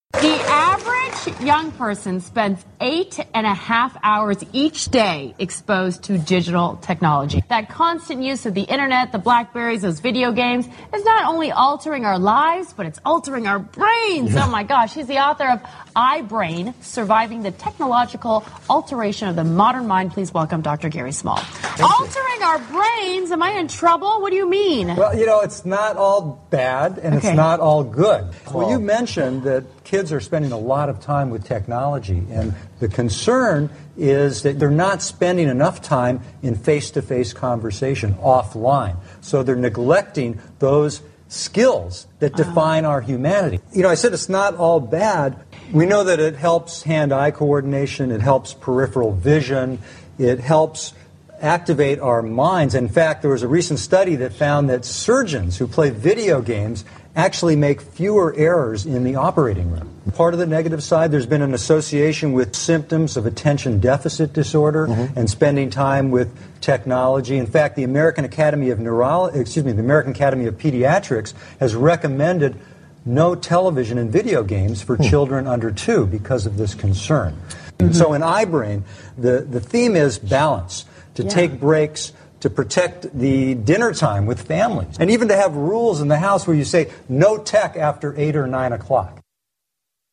The average young person spends 8.5 hours each day exposed to digital technology. That constant use of the internet, the Blackberries, those video games is not only altering our lives, but it's altering our brains. Yeah. Oh my gosh, he's the author of iBrain, Surviving the Technological Alteration of the Modern Mind. Please welcome Dr. Gary Small. Altering our brains? Am I in trouble? What do you mean? Well, you know, it's not all bad and it's not all good. Well, you mentioned that kids are spending a lot of time with technology, and the concern is that they're not spending enough time in face-to-face conversation offline. So they're neglecting those skills that define our humanity. You know, I said it's not all bad. We know that it helps hand-eye coordination, it helps peripheral vision, it helps activate our minds. In fact, there was a recent study that found that surgeons who play video games actually make fewer errors in the operating room. Part of the negative side, there's been an association with symptoms of attention deficit disorder and spending time with technology. In fact, the American Academy of Pediatrics has recommended no television and video games for children under 2 because of this concern. So in iBrain, the theme is balance, to take breaks, to protect the dinner time with families, and even to have rules in the house where you say no tech after 8 or 9 o'clock.